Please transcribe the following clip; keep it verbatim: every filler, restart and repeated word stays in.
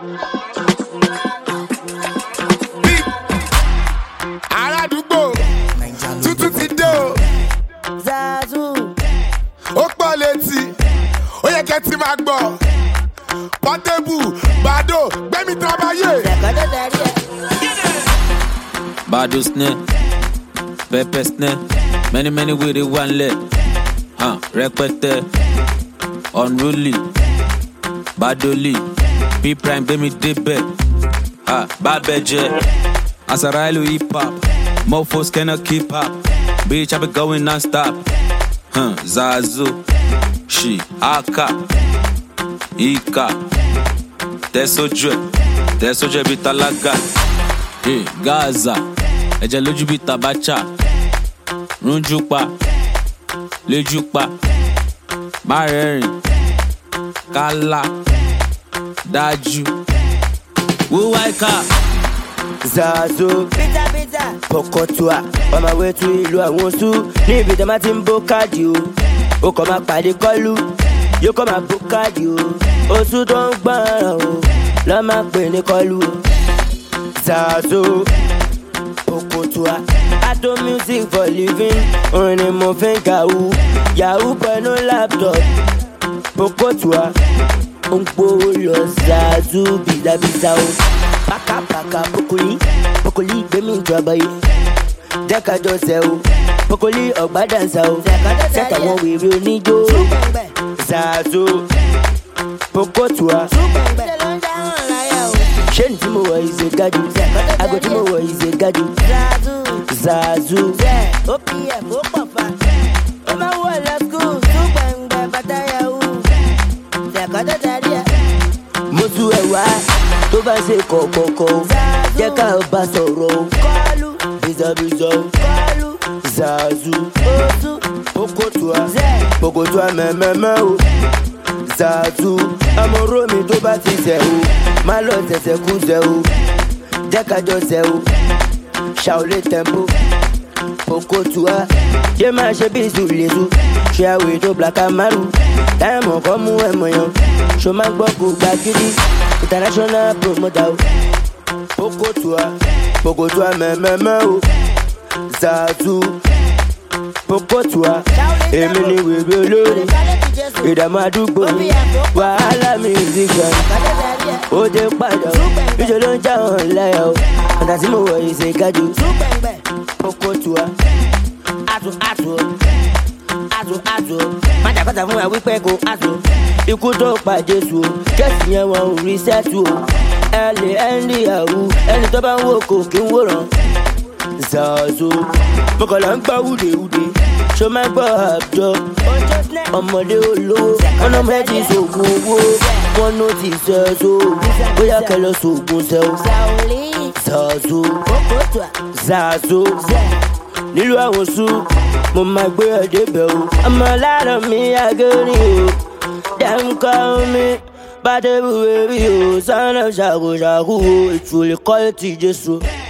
Aládùúgbò tuntun ti dé o. Zazu. Ó pọ̀ létí, ó yẹ kẹ́ ti máa gbọ́. Portable, Bado, gbẹ́mí tábàyè. Bado snare, pepper snare, many many with it one leg. Huh, rẹpẹtẹ, unruly, Badoli, P prime gbẹ́mí débẹ̀. Ah, Babeje, Asarailu hip hop, mofos cannot keep up. Bitch, I be going non-stop. Huh, Zazu, she, Aka, Ika, Tesoje, Tesoje bitalaga. Hey, Gaza, Eje loju bitabacha, Runjupa, Lejupa, Marerin, Kala, Daju, Wuwaika. Zazu. Pizza, pizza. Pokotua. On my way to ìlú àwọn Oṣù. Níbi tí a máa ti ń bó káàdì o. Ó kàn máa pàdé kọ́lù. Yóò kàn máa bó káàdì o. Oṣù tó ń gbọ́ràn o. Lọ́ máa pè ní kọ́lù o. Zazu. Pokotua. I do music for living. Orin ni mo fi ń kàwú. Yahoo pẹ̀lú laptop. Pokotua. Ó ń gbówó lọ Zazu bìdàbìdà o. Paka paka pokoli, pokoli gbẹ̀mí ìjọba yìí. Jẹ́ ká jọ ṣe o, pokoli ọ̀gbá dànsá o. Sẹ́tà wọn wèrè oníjó. Zazu, Pokotua. Ṣé ní tí mo wọ̀ ìṣe gájú? Àgọ́ tí mo wọ̀ ìṣe gájú. Zazu. O P F ó pọ̀ fa. Ó máa wọ̀ lọ skul tún gbẹ̀ngbẹ̀ bàtà yahoo. Ṣẹ̀kọ́tọ̀ tẹ̀lé ẹ̀. Mo tú ẹ̀ wá tó bá ṣe kọ̀kọ̀kọ̀. Jẹ́ ká bá sọ̀rọ̀ o. Kọ́lù. Bísọ̀bísọ̀ o. Kọ́lù. Zazu. Oṣù. Pokotua. Pokotua mẹ́mẹ́mẹ́ o. Zazu. Amọ̀ró mi tó bá ti ṣẹ̀ o. Má lọ tẹ̀sẹ̀ kú ṣẹ̀ o. Jẹ́ ká jọ ṣẹ̀ o. Ṣàolé tempo. Pokotua. Ṣé máa ṣe bí ìsúlẹ̀sù? Ṣé àwẹ̀ tó black and maru? Táyàmọ̀ kọ́ mú ẹ̀mọ̀ yan. Ṣo máa gbọ́ kó gba gidi? International promoter o. Pokotua. Pokotua mẹ́mẹ́mẹ́ o. Zazu. Pokotua. Èmi ni wèrè olórí. Ìdààmú àdúgbò mi. Wàhálà musician. Ó dé padà o. Níṣẹ́ ló ń já hàn láyà o. Ọ̀dà tí mo wọ̀ yìí ṣe gájú. Pokotua. Atu atu. Atu atu. Májàkọ́ta fún wa wípé kò atu. Ikú tó pa Jésù o. Kẹ́sì yẹn wọn ò rí sẹ́tù o. Ẹ lè ẹ́ ń rí àwù. Ẹni tó bá ń wò kò kí ń wòran. Zazu. Mọ̀kànlá ń gbá wúdewúde. Ṣo máa gbọ́ àjọ? Ọmọdé olówó. Wọ́n náà mẹ́ ti ṣògùn owó. Wọ́n ló ti ṣẹ́ so. Bóyá kẹ́ lọ ṣògùn ṣẹ́ o. Zazu. Zazu. Nílùú àwọn Oṣù. Mo máa gbé ẹ̀dẹ́ bẹ̀ o. Ọmọ lára mi àgẹ́rì o. Dem call me Portable baby o. Son of ṣàkóṣàkó o. Ètò lè kọ́ ètì Jésù.